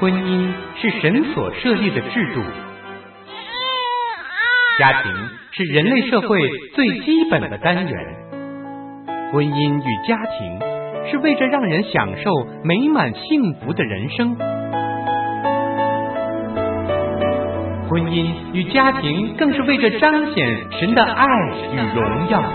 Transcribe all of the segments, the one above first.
婚姻是神所设立的制度，家庭是人类社会最基本的单元。婚姻与家庭是为着让人享受美满幸福的人生。婚姻与家庭更是为着彰显神的爱与荣耀。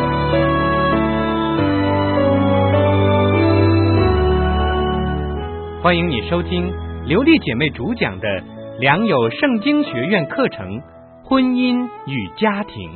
欢迎你收听刘丽姐妹主讲的良友圣经学院课程《婚姻与家庭》。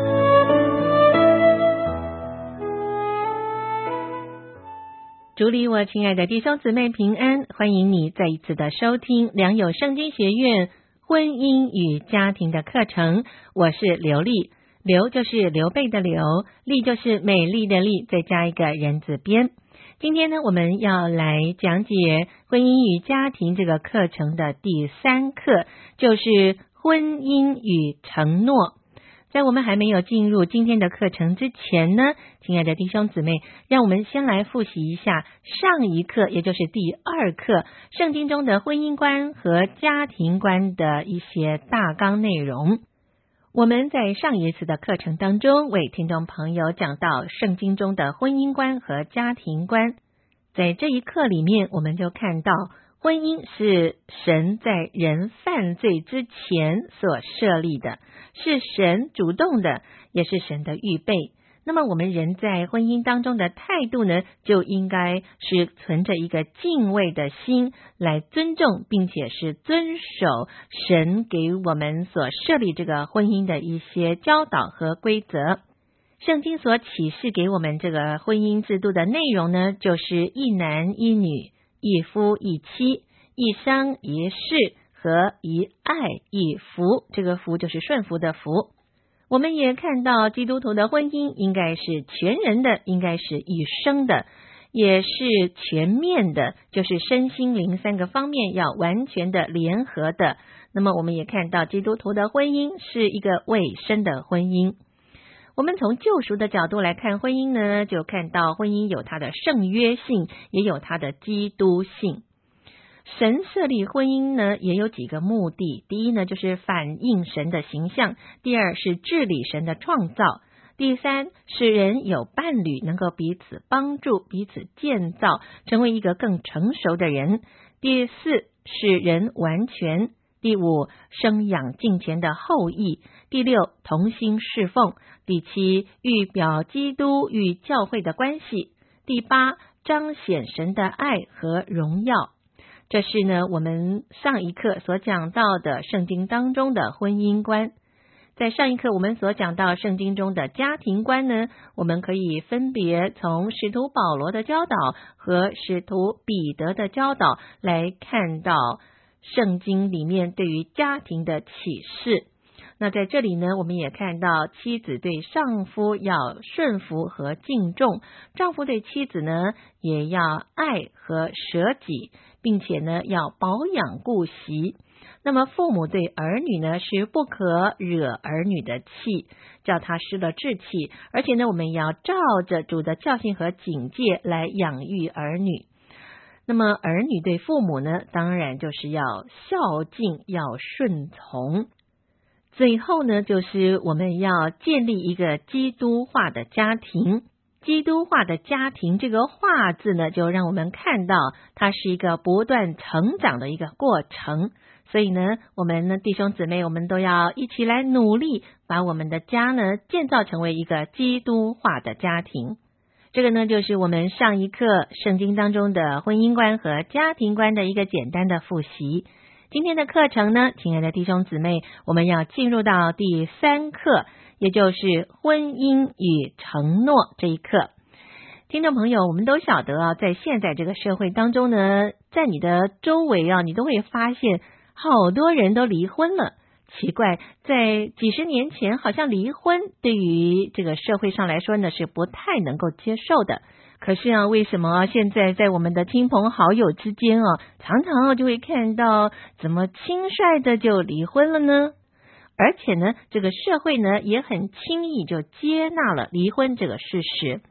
主里我亲爱的弟兄姊妹平安，欢迎你再一次的收听良友圣经学院婚姻与家庭的课程。我是刘丽，刘就是刘备的刘，丽就是美丽的丽，再加一个人字边。今天呢，我们要来讲解婚姻与家庭这个课程的第3课，就是婚姻与承诺。在我们还没有进入今天的课程之前呢，亲爱的弟兄姊妹，让我们先来复习一下上一课，也就是第2课，圣经中的婚姻观和家庭观的一些大纲内容。我们在上一次的课程当中，为听众朋友讲到圣经中的婚姻观和家庭观。在这一课里面，我们就看到婚姻是神在人犯罪之前所设立的，是神主动的，也是神的预备。那么我们人在婚姻当中的态度呢，就应该是存着一个敬畏的心来尊重，并且是遵守神给我们所设立这个婚姻的一些教导和规则。圣经所启示给我们这个婚姻制度的内容呢，就是一男一女，一夫一妻，一生一世和一爱一服。这个服就是顺服的服。我们也看到基督徒的婚姻应该是全人的，应该是一生的，也是全面的，就是身心灵3个方面要完全的联合的。那么我们也看到基督徒的婚姻是一个委身的婚姻。我们从救赎的角度来看婚姻呢，就看到婚姻有它的圣约性，也有它的基督性。神设立婚姻呢，也有几个目的。第一呢，就是反映神的形象；第二是治理神的创造；第三使人有伴侣，能够彼此帮助，彼此建造，成为一个更成熟的人；第四使人完全；第5生养敬虔的后裔；第6同心侍奉；第7预表基督与教会的关系；第8彰显神的爱和荣耀。这是呢我们上一课所讲到的圣经当中的婚姻观。在上一课我们所讲到圣经中的家庭观呢，我们可以分别从使徒保罗的教导和使徒彼得的教导来看到圣经里面对于家庭的启示。那在这里呢，我们也看到妻子对丈夫要顺服和敬重，丈夫对妻子呢也要爱和舍己，并且呢要保养顾惜。那么父母对儿女呢是不可惹儿女的气，叫他失了志气，而且呢我们也要照着主的教训和警戒来养育儿女。那么儿女对父母呢，当然就是要孝敬，要顺从。最后呢，就是我们要建立一个基督化的家庭。基督化的家庭这个化字呢，就让我们看到它是一个不断成长的一个过程。所以呢，我们呢弟兄姊妹，我们都要一起来努力，把我们的家呢建造成为一个基督化的家庭。这个呢，就是我们上一课圣经当中的婚姻观和家庭观的一个简单的复习。今天的课程呢，亲爱的弟兄姊妹，我们要进入到第3课，也就是婚姻与承诺这一课。听众朋友，我们都晓得啊，在现在这个社会当中呢，在你的周围啊，你都会发现好多人都离婚了。奇怪，在几十年前，好像离婚对于这个社会上来说呢，是不太能够接受的。可是啊，为什么现在在我们的亲朋好友之间啊，常常就会看到怎么轻率的就离婚了呢？而且呢，这个社会呢也很轻易就接纳了离婚这个事实。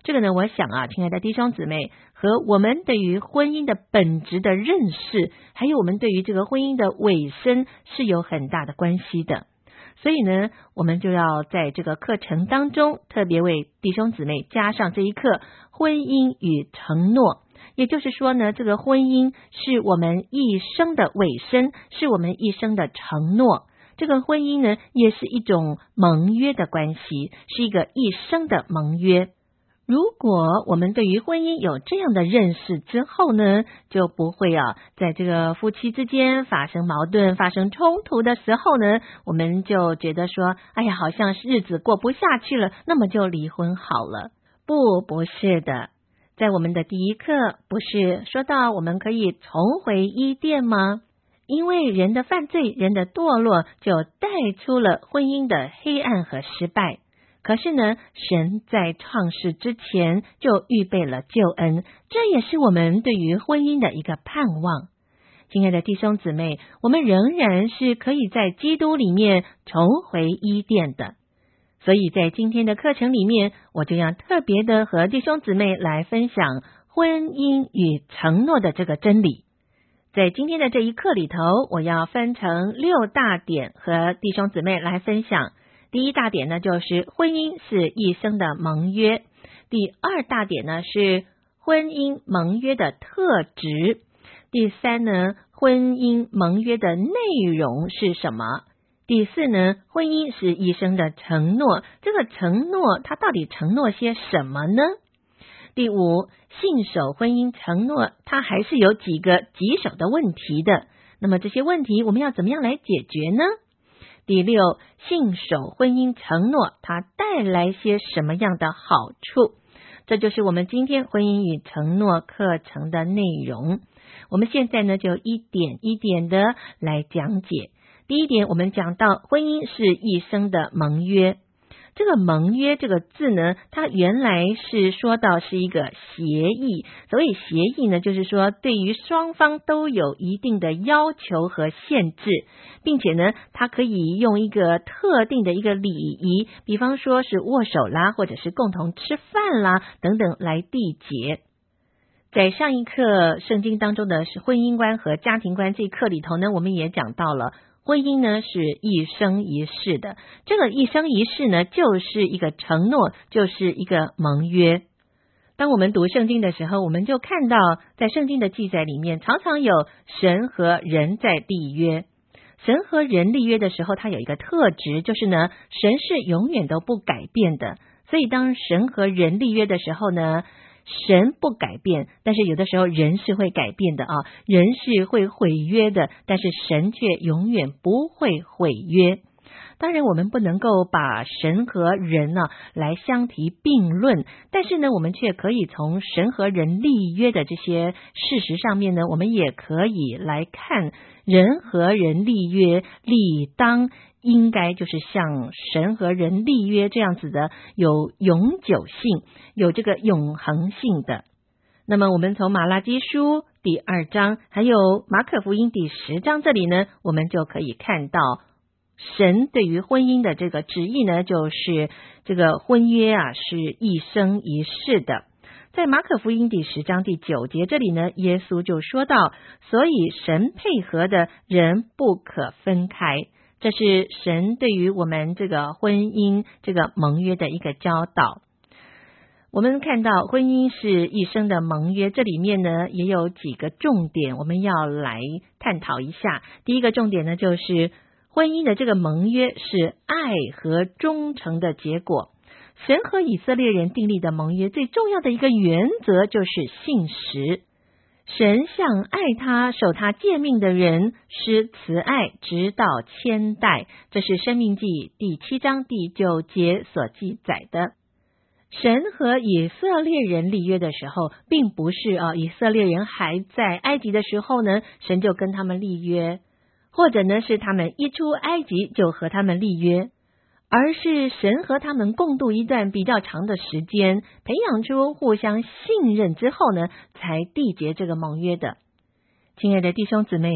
这个呢，我想啊，亲爱的弟兄姊妹，和我们对于婚姻的本质的认识，还有我们对于这个婚姻的尾声是有很大的关系的。所以呢，我们就要在这个课程当中特别为弟兄姊妹加上这一课婚姻与承诺。也就是说呢，这个婚姻是我们一生的尾声，是我们一生的承诺。这个婚姻呢，也是一种盟约的关系，是一个一生的盟约。如果我们对于婚姻有这样的认识之后呢，就不会在这个夫妻之间发生矛盾、发生冲突的时候呢，我们就觉得说，哎呀，好像日子过不下去了，那么就离婚好了。不是的。在我们的第一课，不是说到我们可以重回伊甸吗？因为人的犯罪，人的堕落，就带出了婚姻的黑暗和失败。可是呢，神在创世之前就预备了救恩，这也是我们对于婚姻的一个盼望。亲爱的弟兄姊妹，我们仍然是可以在基督里面重回伊甸的。所以在今天的课程里面，我就要特别的和弟兄姊妹来分享婚姻与承诺的这个真理。在今天的这一课里头，我要分成6大点和弟兄姊妹来分享。第一大点呢，就是婚姻是一生的盟约。第2大点呢，是婚姻盟约的特质。第3呢，婚姻盟约的内容是什么？第4呢，婚姻是一生的承诺。这个承诺，它到底承诺些什么呢？第5，信守婚姻承诺，它还是有几个棘手的问题的。那么这些问题我们要怎么样来解决呢？第6，信守婚姻承诺，它带来些什么样的好处？这就是我们今天婚姻与承诺课程的内容。我们现在呢，就一点一点的来讲解。第一点，我们讲到婚姻是一生的盟约。这个盟约这个字呢，它原来是说到是一个协议。所谓协议呢，就是说对于双方都有一定的要求和限制，并且呢，它可以用一个特定的一个礼仪，比方说是握手啦，或者是共同吃饭啦等等来缔结。在上一课圣经当中的是婚姻观和家庭观这一课里头呢，我们也讲到了婚姻呢是一生一世的，这个一生一世呢就是一个承诺，就是一个盟约。当我们读圣经的时候，我们就看到在圣经的记载里面，常常有神和人在立约。神和人立约的时候，它有一个特质，就是呢，神是永远都不改变的。所以当神和人立约的时候呢，神不改变，但是有的时候人是会改变的人是会毁约的，但是神却永远不会毁约。当然我们不能够把神和人来相提并论，但是呢，我们却可以从神和人立约的这些事实上面呢，我们也可以来看人和人立约理当应该就是像神和人立约这样子的，有永久性，有这个永恒性的。那么我们从马拉基书第2章还有马可福音第10章这里呢，我们就可以看到神对于婚姻的这个旨意呢，就是这个婚约是一生一世的。在马可福音第10章第9节这里呢，耶稣就说到，所以神配合的人不可分开。这是神对于我们这个婚姻这个盟约的一个教导。我们看到婚姻是一生的盟约，这里面呢也有几个重点我们要来探讨一下。第一个重点呢，就是婚姻的这个盟约是爱和忠诚的结果。神和以色列人订立的盟约最重要的一个原则就是信实。神向爱他守他诫命的人施慈爱直到千代，这是申命记第7章第9节所记载的。神和以色列人立约的时候，并不是以色列人还在埃及的时候呢，神就跟他们立约，或者呢是他们一出埃及就和他们立约，而是神和他们共度一段比较长的时间，培养出互相信任之后呢，才缔结这个盟约的。亲爱的弟兄姊妹，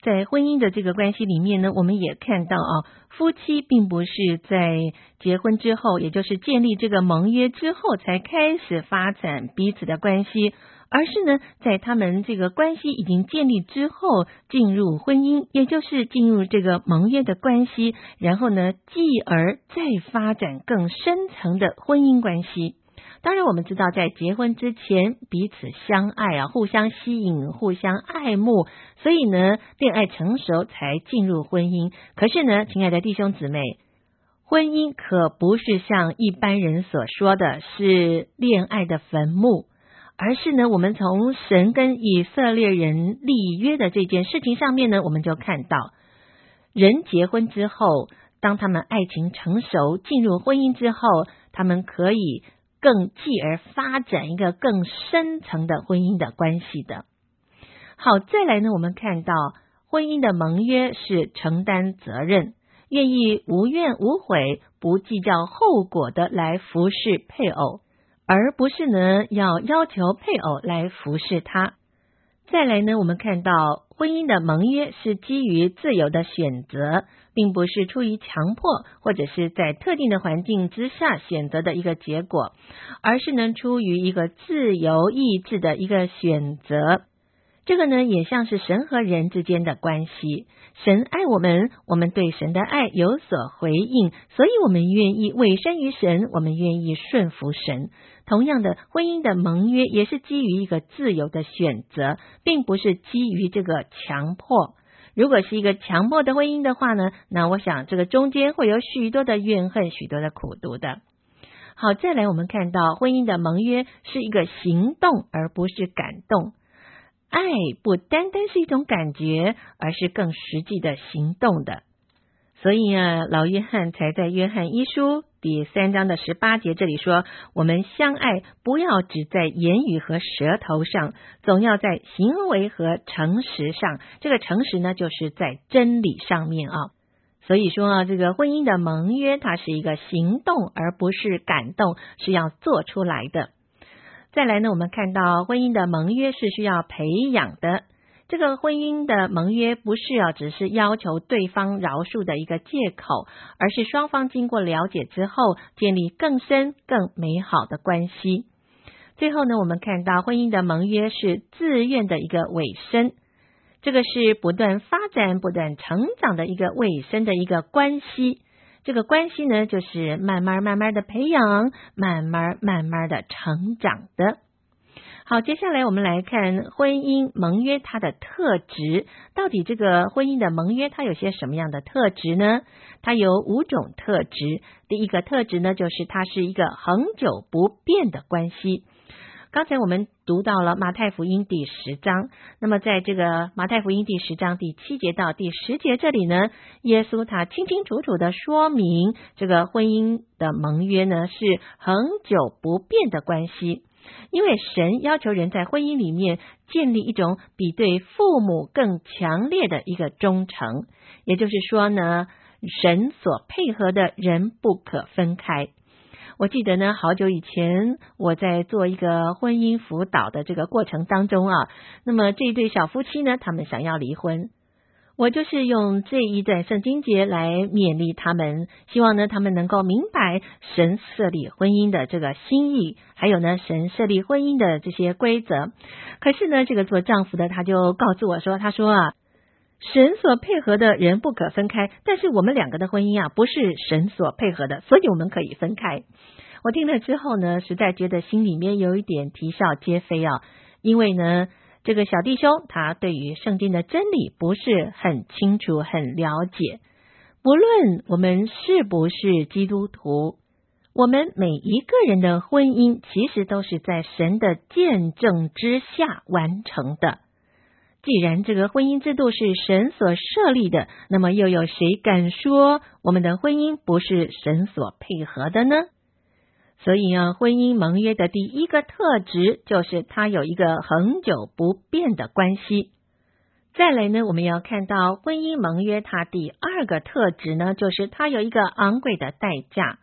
在婚姻的这个关系里面呢，我们也看到夫妻并不是在结婚之后，也就是建立这个盟约之后才开始发展彼此的关系，而是呢，在他们这个关系已经建立之后进入婚姻，也就是进入这个盟约的关系，然后呢，继而再发展更深层的婚姻关系。当然我们知道在结婚之前彼此相爱互相吸引，互相爱慕，所以呢恋爱成熟才进入婚姻。可是呢，亲爱的弟兄姊妹，婚姻可不是像一般人所说的是恋爱的坟墓，而是呢我们从神跟以色列人立约的这件事情上面呢，我们就看到人结婚之后，当他们爱情成熟进入婚姻之后，他们可以更继而发展一个更深层的婚姻的关系的。好，再来呢，我们看到婚姻的盟约是承担责任，愿意无怨无悔，不计较后果的来服侍配偶，而不是呢要求配偶来服侍他。再来呢，我们看到婚姻的盟约是基于自由的选择，并不是出于强迫或者是在特定的环境之下选择的一个结果，而是呢出于一个自由意志的一个选择。这个呢也像是神和人之间的关系，神爱我们，我们对神的爱有所回应，所以我们愿意委身于神，我们愿意顺服神。同样的，婚姻的盟约也是基于一个自由的选择，并不是基于这个强迫。如果是一个强迫的婚姻的话呢，那我想这个中间会有许多的怨恨，许多的苦毒的。好，再来我们看到婚姻的盟约是一个行动，而不是感动。爱不单单是一种感觉，而是更实际的行动的。所以老约翰才在约翰一书第3章的18节这里说，我们相爱不要只在言语和舌头上，总要在行为和诚实上。这个诚实呢，就是在真理上面所以说这个婚姻的盟约它是一个行动，而不是感动，是要做出来的。再来呢，我们看到婚姻的盟约是需要培养的。这个婚姻的盟约不是只是要求对方饶恕的一个借口，而是双方经过了解之后，建立更深更美好的关系。最后呢，我们看到婚姻的盟约是自愿的一个委身，这个是不断发展、不断成长的一个委身的一个关系。这个关系呢，就是慢慢的培养，慢慢的成长的。好，接下来我们来看婚姻盟约它的特质。到底这个婚姻的盟约它有些什么样的特质呢？它有5种特质。第一个特质呢，就是它是一个恒久不变的关系。刚才我们读到了马太福音第10章，那么在这个马太福音第10章第7节到第10节这里呢，耶稣他清清楚楚的说明这个婚姻的盟约呢是恒久不变的关系。因为神要求人在婚姻里面建立一种比对父母更强烈的一个忠诚，也就是说呢，神所配合的人不可分开。我记得呢，好久以前我在做一个婚姻辅导的这个过程当中那么这一对小夫妻呢，他们想要离婚，我就是用这一段圣经节来勉励他们，希望呢他们能够明白神设立婚姻的这个心意，还有呢神设立婚姻的这些规则。可是呢，这个做丈夫的他就告诉我说，他说神所配合的人不可分开，但是我们2个的婚姻不是神所配合的，所以我们可以分开。我听了之后呢，实在觉得心里面有一点啼笑皆非因为呢这个小弟兄他对于圣经的真理不是很清楚很了解。不论我们是不是基督徒，我们每一个人的婚姻其实都是在神的见证之下完成的。既然这个婚姻制度是神所设立的，那么又有谁敢说我们的婚姻不是神所配合的呢？所以婚姻盟约的第一个特质就是它有一个恒久不变的关系。再来呢，我们要看到婚姻盟约它第2个特质呢，就是它有一个昂贵的代价。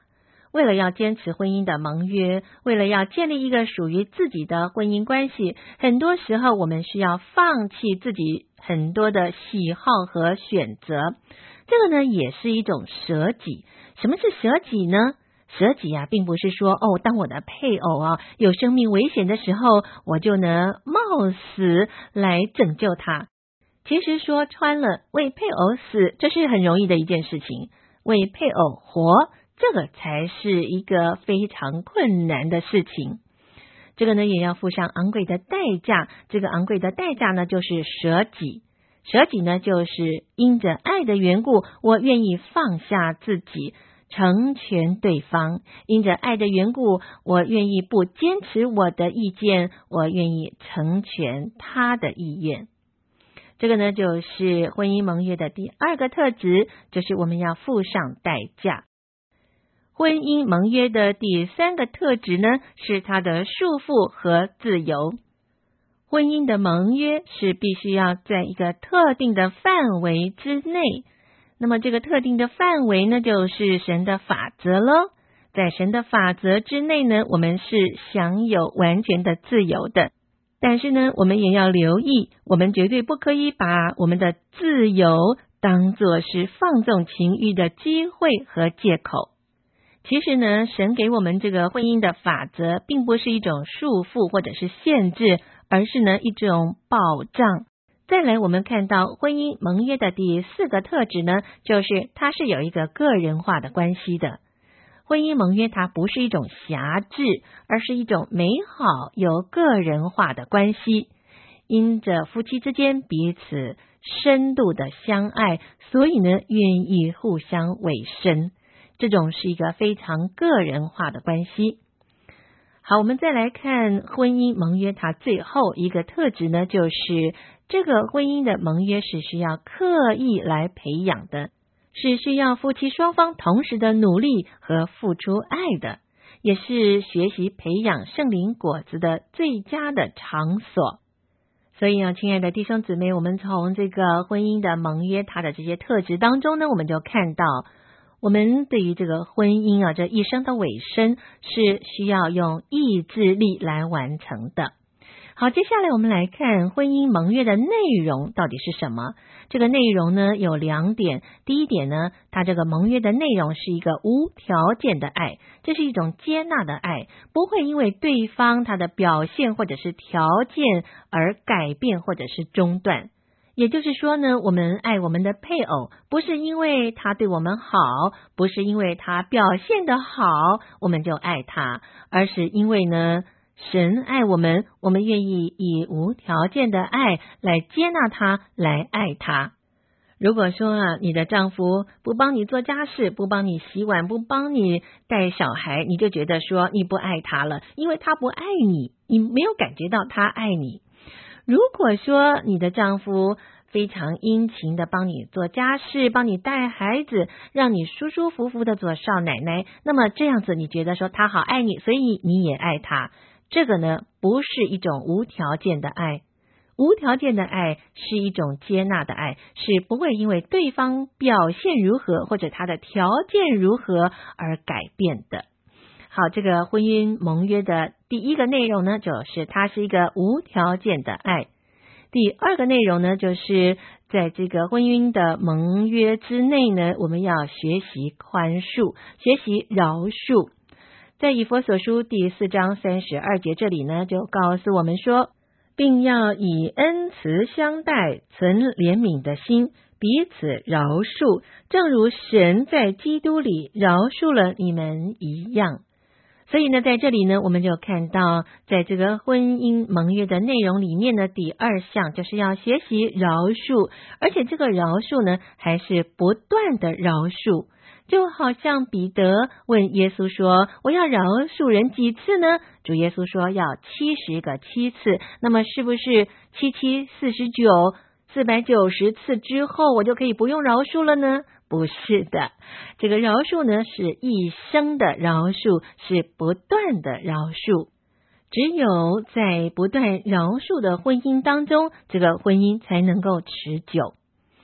为了要坚持婚姻的盟约，为了要建立一个属于自己的婚姻关系，很多时候我们需要放弃自己很多的喜好和选择。这个呢，也是一种舍己。什么是舍己呢？舍己啊，并不是说当我的配偶有生命危险的时候，我就能冒死来拯救他。其实说穿了，为配偶死，这是很容易的一件事情。为配偶活，这个才是一个非常困难的事情。这个呢，也要付上昂贵的代价。这个昂贵的代价呢，就是舍己。舍己呢，就是因着爱的缘故，我愿意放下自己，成全对方。因着爱的缘故，我愿意不坚持我的意见，我愿意成全他的意愿。这个呢，就是婚姻盟约的第二个特质，就是我们要付上代价。婚姻盟约的第三个特质呢，是它的束缚和自由。婚姻的盟约是必须要在一个特定的范围之内，那么这个特定的范围呢，就是神的法则咯。在神的法则之内呢，我们是享有完全的自由的。但是呢，我们也要留意，我们绝对不可以把我们的自由当作是放纵情欲的机会和借口。其实呢，神给我们这个婚姻的法则，并不是一种束缚或者是限制，而是呢一种保障。再来，我们看到婚姻盟约的第四个特质呢，就是它是有一个个人化的关系的。婚姻盟约它不是一种辖制，而是一种美好有个人化的关系。因着夫妻之间彼此深度的相爱，所以呢愿意互相委身，这种是一个非常个人化的关系。好，我们再来看婚姻盟约它最后一个特质呢，就是这个婚姻的盟约是需要刻意来培养的，是需要夫妻双方同时的努力和付出爱的，也是学习培养圣灵果子的最佳的场所。所以亲爱的弟兄姊妹，我们从这个婚姻的盟约它的这些特质当中呢，我们就看到我们对于这个婚姻这一生的委身是需要用意志力来完成的。好，接下来我们来看婚姻盟约的内容到底是什么。这个内容呢有两点。第一点呢，它这个盟约的内容是一个无条件的爱，这是一种接纳的爱，不会因为对方他的表现或者是条件而改变或者是中断。也就是说呢，我们爱我们的配偶，不是因为他对我们好，不是因为他表现得好我们就爱他，而是因为呢神爱我们，我们愿意以无条件的爱来接纳他，来爱他。如果说你的丈夫不帮你做家事，不帮你洗碗，不帮你带小孩，你就觉得说你不爱他了，因为他不爱你，你没有感觉到他爱你。如果说你的丈夫非常殷勤的帮你做家事，帮你带孩子，让你舒舒服服的做少奶奶，那么这样子你觉得说他好爱你，所以你也爱他。这个呢，不是一种无条件的爱。无条件的爱是一种接纳的爱，是不会因为对方表现如何或者他的条件如何而改变的。好，这个婚姻盟约的第一个内容呢，就是它是一个无条件的爱。第二个内容呢，就是在这个婚姻的盟约之内呢，我们要学习宽恕，学习饶恕。在以弗所书第4章32节这里呢，就告诉我们说，并要以恩慈相待，存怜悯的心，彼此饶恕，正如神在基督里饶恕了你们一样。所以呢，在这里呢，我们就看到在这个婚姻盟约的内容里面呢，第二项就是要学习饶恕，而且这个饶恕呢，还是不断的饶恕。就好像彼得问耶稣说，我要饶恕人几次呢？主耶稣说要70个7次，那么是不是7 49 490次之后我就可以不用饶恕了呢？不是的，这个饶恕呢是一生的饶恕，是不断的饶恕。只有在不断饶恕的婚姻当中，这个婚姻才能够持久。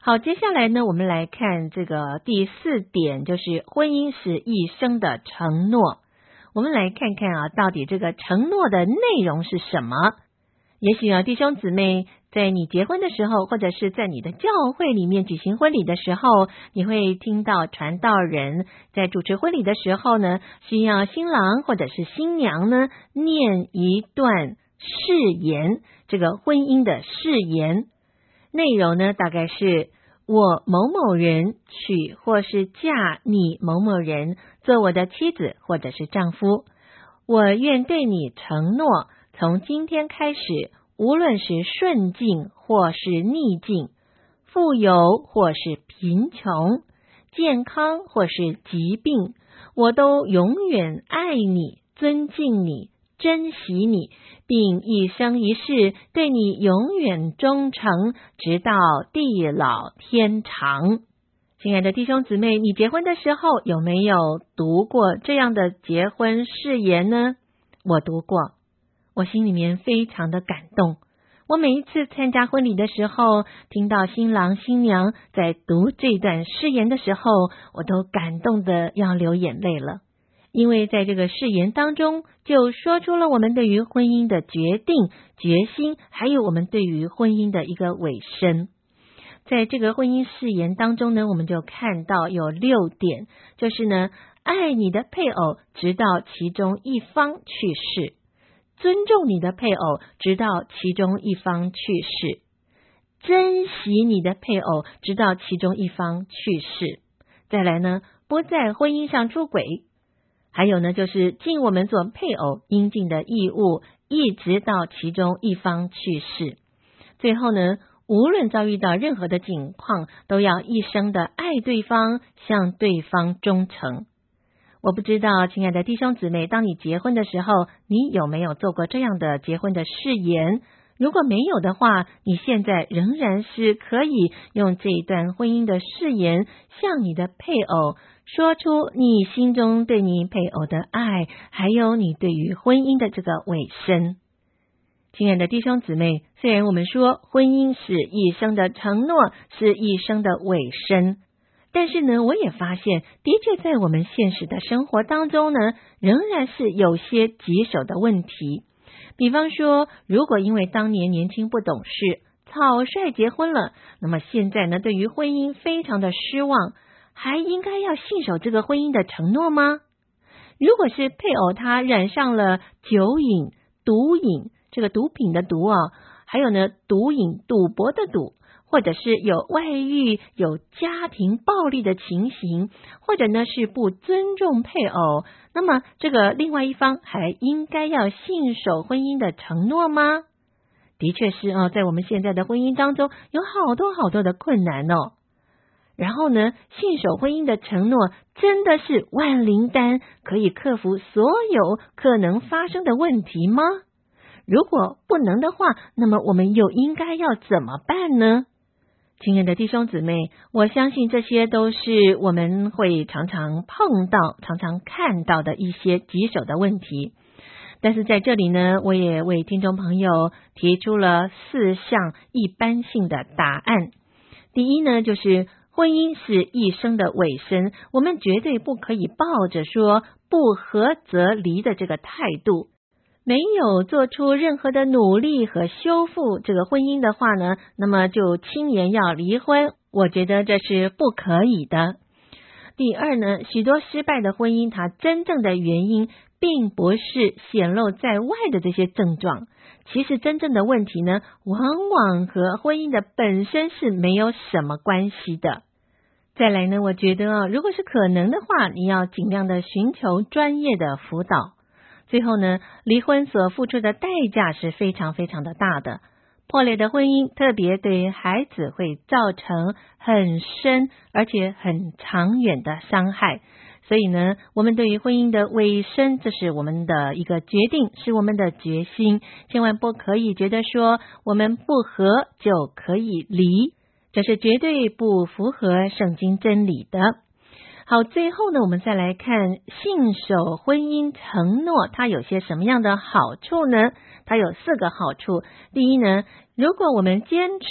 好，接下来呢，我们来看这个第4点，就是婚姻是一生的承诺。我们来看看啊，到底这个承诺的内容是什么？也许啊，弟兄姊妹，在你结婚的时候，或者是在你的教会里面举行婚礼的时候，你会听到传道人在主持婚礼的时候呢，需要新郎或者是新娘呢念一段誓言，这个婚姻的誓言内容呢，大概是我某某人娶或是嫁你某某人做我的妻子或者是丈夫，我愿对你承诺，从今天开始，无论是顺境或是逆境，富有或是贫穷，健康或是疾病，我都永远爱你，尊敬你，珍惜你，并一生一世对你永远忠诚，直到地老天长。亲爱的弟兄姊妹，你结婚的时候有没有读过这样的结婚誓言呢？我读过，我心里面非常的感动。我每一次参加婚礼的时候，听到新郎新娘在读这段誓言的时候，我都感动得要流眼泪了。因为在这个誓言当中，就说出了我们对于婚姻的决定、决心，还有我们对于婚姻的一个委身。在这个婚姻誓言当中呢，我们就看到有6点，就是呢，爱你的配偶直到其中一方去世，尊重你的配偶直到其中一方去世，珍惜你的配偶直到其中一方去世。再来呢，不在婚姻上出轨。还有呢，就是尽我们做配偶应尽的义务，一直到其中一方去世。最后呢，无论遭遇到任何的境况，都要一生的爱对方，向对方忠诚。我不知道，亲爱的弟兄姊妹，当你结婚的时候，你有没有做过这样的结婚的誓言？如果没有的话，你现在仍然是可以用这一段婚姻的誓言，向你的配偶说出你心中对你配偶的爱，还有你对于婚姻的这个委身。亲爱的弟兄姊妹，虽然我们说婚姻是一生的承诺，是一生的委身，但是呢，我也发现，的确在我们现实的生活当中呢，仍然是有些棘手的问题。比方说，如果因为当年年轻不懂事，草率结婚了，那么现在呢，对于婚姻非常的失望，还应该要信守这个婚姻的承诺吗？如果是配偶他染上了酒瘾、毒瘾，这个毒品的毒啊，还有呢毒瘾、赌博的赌，或者是有外遇、有家庭暴力的情形，或者呢是不尊重配偶，那么这个另外一方还应该要信守婚姻的承诺吗？的确是在我们现在的婚姻当中有好多好多的困难哦。然后呢，信守婚姻的承诺真的是万灵丹，可以克服所有可能发生的问题吗？如果不能的话，那么我们又应该要怎么办呢？亲爱的弟兄姊妹，我相信这些都是我们会常常碰到、常常看到的一些棘手的问题。但是在这里呢，我也为听众朋友提出了4项一般性的答案。第一呢，就是婚姻是一生的委身，我们绝对不可以抱着说不合则离的这个态度，没有做出任何的努力和修复这个婚姻的话呢，那么就轻言要离婚，我觉得这是不可以的。第二呢，许多失败的婚姻，它真正的原因并不是显露在外的这些症状，其实真正的问题呢，往往和婚姻的本身是没有什么关系的。再来呢，我觉得如果是可能的话，你要尽量的寻求专业的辅导。最后呢，离婚所付出的代价是非常非常的大的，破裂的婚姻特别对孩子会造成很深而且很长远的伤害。所以呢，我们对于婚姻的委身，这是我们的一个决定，是我们的决心，千万不可以觉得说我们不合就可以离，这是绝对不符合圣经真理的。好，最后呢，我们再来看信守婚姻承诺，它有些什么样的好处呢？它有4个好处。第一呢，如果我们坚持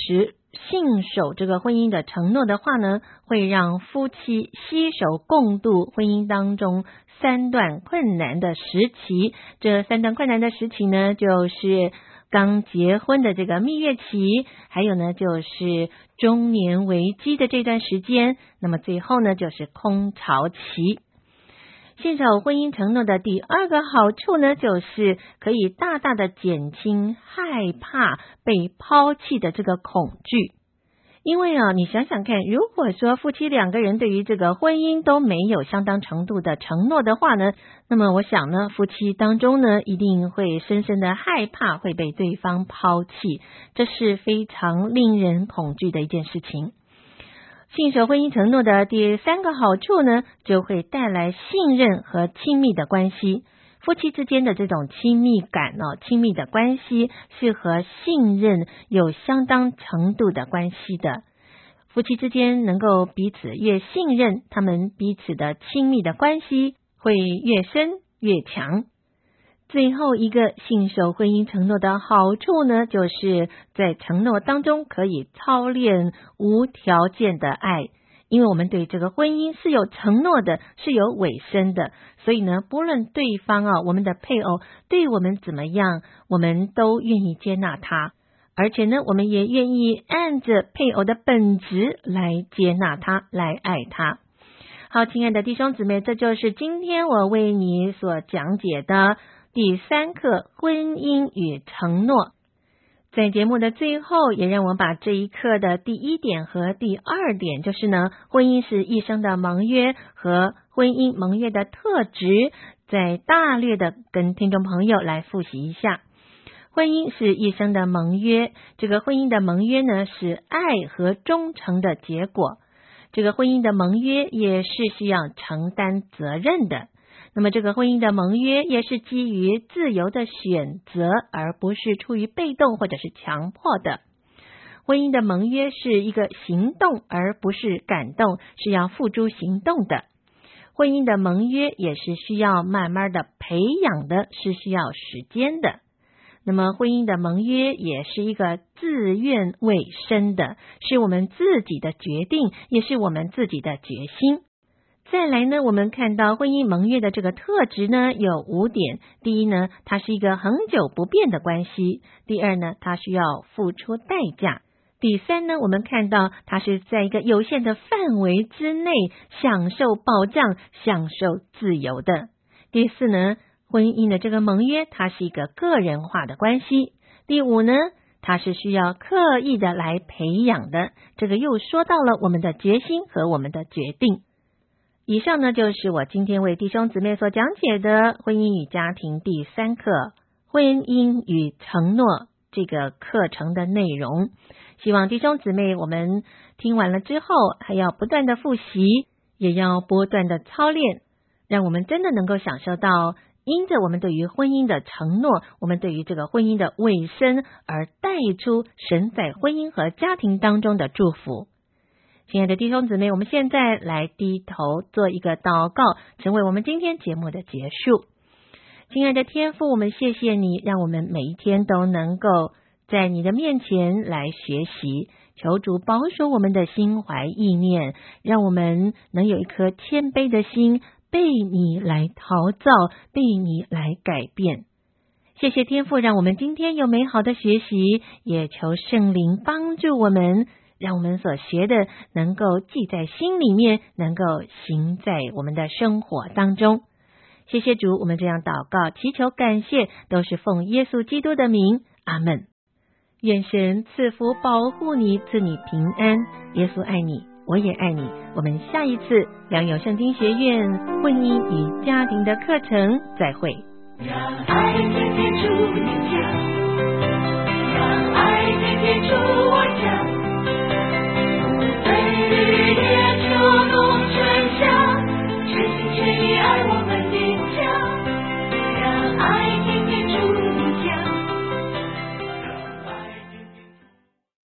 信守这个婚姻的承诺的话呢，会让夫妻携手共度婚姻当中3段困难的时期。这3段困难的时期呢，就是刚结婚的这个蜜月期，还有呢就是中年危机的这段时间，那么最后呢就是空巢期。信守婚姻承诺的第2个好处呢，就是可以大大的减轻害怕被抛弃的这个恐惧。因为你想想看，如果说夫妻2个人对于这个婚姻都没有相当程度的承诺的话呢，那么我想呢，夫妻当中呢一定会深深的害怕会被对方抛弃，这是非常令人恐惧的一件事情。信守婚姻承诺的第3个好处呢，就会带来信任和亲密的关系。夫妻之间的这种亲密感亲密的关系是和信任有相当程度的关系的。夫妻之间能够彼此越信任，他们彼此的亲密的关系会越深越强。最后一个信守婚姻承诺的好处呢，就是在承诺当中可以操练无条件的爱。因为我们对这个婚姻是有承诺的，是有委身的，所以呢，不论对方我们的配偶对我们怎么样，我们都愿意接纳他，而且呢，我们也愿意按着配偶的本质来接纳他，来爱他。好，亲爱的弟兄姊妹，这就是今天我为你所讲解的第3课婚姻与承诺。在节目的最后，也让我把这一课的第1点和第2点，就是呢，婚姻是一生的盟约和婚姻盟约的特质，再大略的跟听众朋友来复习一下。婚姻是一生的盟约，这个婚姻的盟约呢，是爱和忠诚的结果。这个婚姻的盟约也是需要承担责任的。那么这个婚姻的盟约也是基于自由的选择，而不是出于被动或者是强迫的。婚姻的盟约是一个行动，而不是感动，是要付诸行动的。婚姻的盟约也是需要慢慢的培养的，是需要时间的。那么婚姻的盟约也是一个自愿委身的，是我们自己的决定，也是我们自己的决心。再来呢，我们看到婚姻盟约的这个特质呢，有5点。第一呢，它是一个恒久不变的关系。第2呢，它需要付出代价。第3呢，我们看到它是在一个有限的范围之内享受保障、享受自由的。第4呢，婚姻的这个盟约，它是一个个人化的关系。第5呢，它是需要刻意的来培养的。这个又说到了我们的决心和我们的决定。以上呢，就是我今天为弟兄姊妹所讲解的婚姻与家庭第3课婚姻与承诺这个课程的内容。希望弟兄姊妹我们听完了之后，还要不断的复习，也要不断的操练，让我们真的能够享受到因着我们对于婚姻的承诺，我们对于这个婚姻的委身，而带出神在婚姻和家庭当中的祝福。亲爱的弟兄姊妹，我们现在来低头做一个祷告，成为我们今天节目的结束。亲爱的天父，我们谢谢你，让我们每一天都能够在你的面前来学习，求主保守我们的心怀意念，让我们能有一颗谦卑的心，被你来陶造，被你来改变。谢谢天父，让我们今天有美好的学习，也求圣灵帮助我们，让我们所学的能够记在心里面，能够行在我们的生活当中。谢谢主，我们这样祷告祈求感谢，都是奉耶稣基督的名，阿们。愿神赐福保护你，赐你平安。耶稣爱你，我也爱你。我们下一次良友圣经学院婚姻与家庭的课程再会。